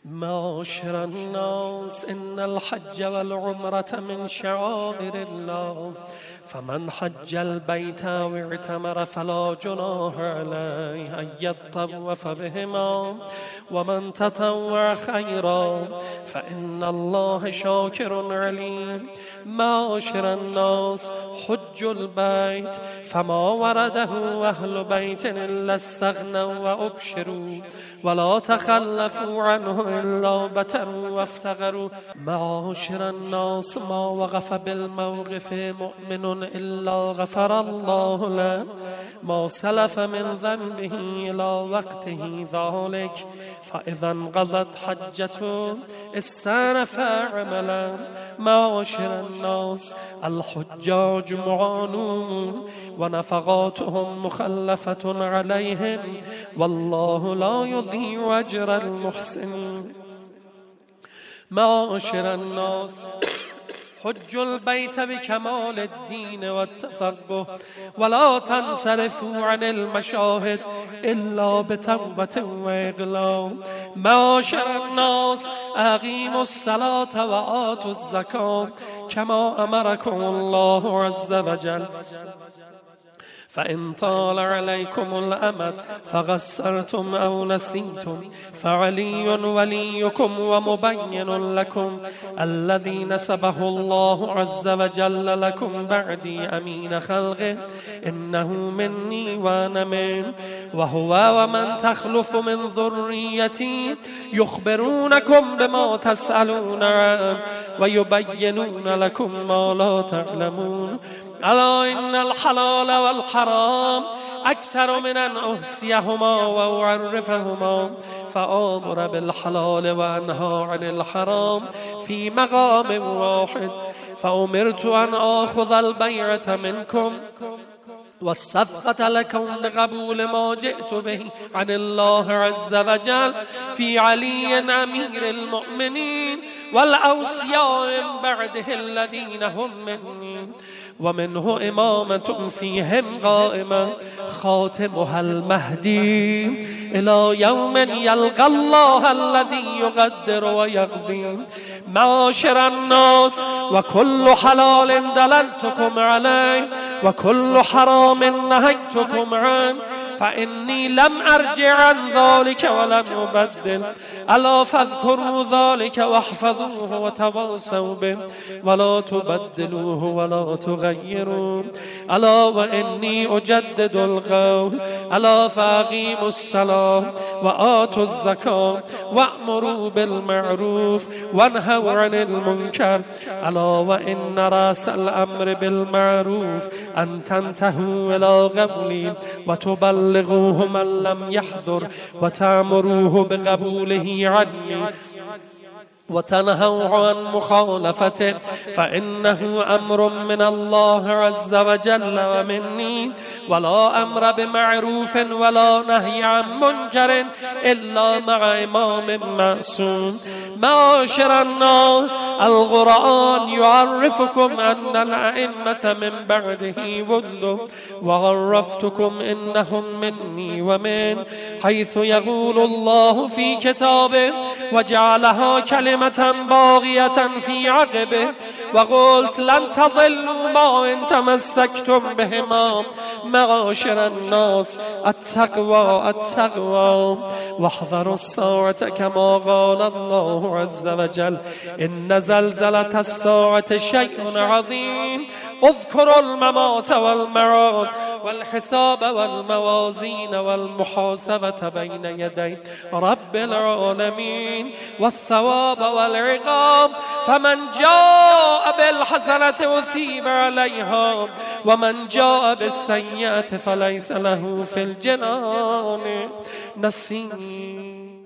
معاشر الناس إن الحج والعمرة من شعائر الله فمن حج البيت واعتمر فلا جناح عليه أن يطوف بهما ومن تطوع خيرا فإن الله شاكر عليم. معاشر الناس حج البيت فما ورده أهل بيت إلا استغنوا وأبشروا ولا تخلفوا عنه إلا بتروا وافتقروا. معاشر الناس ما وقف بالموقف مؤمن إلا غفر الله له ما سلف من ذنبه إلى وقته ذلك فإذا انقضت حجته استأنف عملا. معاشر الناس الحجاج معانون ونفقاتهم مخلفة عليهم والله لا يضيع أجر المحسنين. معاشر الناس حج البيت بكمال الدين والتفقه ولا تنصرفوا عن المشاهد إلا بتوبة وإقلاع. معاشر الناس أقيموا الصلاة وآتوا الزكاة كما أمركم الله عز وجل فإن طال عليكم الأمد فقصرتم أو نسيتم فعلي وليكم ومبين لكم الذي نسبه الله عز وجل لكم بعدي أمين خلقه إنه مني وأنا منه وهو ومن تخلف من ذريتي يخبرونكم بما تسألون عنه ويبينون لكم ما لا تعلمون. ألا إن الحلال والحرام أكثر من أن أحصيهما وأعرفهما فآمر بالحلال وأنهى عن الحرام في مقام واحد. فأمرت أن آخذ البيعة منكم والصفقة لكم لقبول ما جئت به عن الله عز وجل في علي أمير المؤمنين والأوصياء من بعده الذين هم مني ومنه إمامة فيهم قائمة خاتمها المهدي إلى يوم يلقى الله الذي يقدر ويقضي. معاشر الناس وكل حلال دللتكم عليه وكل حرام نهيتكم عنه فإني لم أرجع عن ذلك ولم أبدل. ألا فاذكروا ذلك واحفظوه وتواصوا به ولا تبدلوه ولا تغيروا. ألا وإني أجدد القول ألا فأقيموا الصلاة وآتوا الزكاة وأمروا بالمعروف وانهوا عن المنكر. ألا وإن رأس الأمر بالمعروف أن تنتهوا إلى قولي وتبلغوه من لم يحضر وتأمروه بقبوله عني وتنهوا عن مخالفته فإنه أمر من الله عز وجل ومني ولا أمر بمعروف ولا نهي عن منكر إلا مع إمام معصوم. معاشر الناس القرآن يعرفكم أن الأئمة من بعده ولوا وعرفتكم إنهم مني ومن حيث يقول الله في كتابه وجعلها كلمة باغية في عقبه وقلت لن تضلوا ما إن تمسكتم بهما. معاشر الناس التقوى التقوى واحذروا الساعة كما قال الله عز وجل إن زلزلة الساعة شيء عظيم. اذكروا الممات والمعاد والحساب والموازين والمحاسبة بين يدي رب العالمين والثواب والعقاب فمن جاء بالحسنة أثيب عليها ومن جاء بالسيئة فليس له في الجنان نصيب.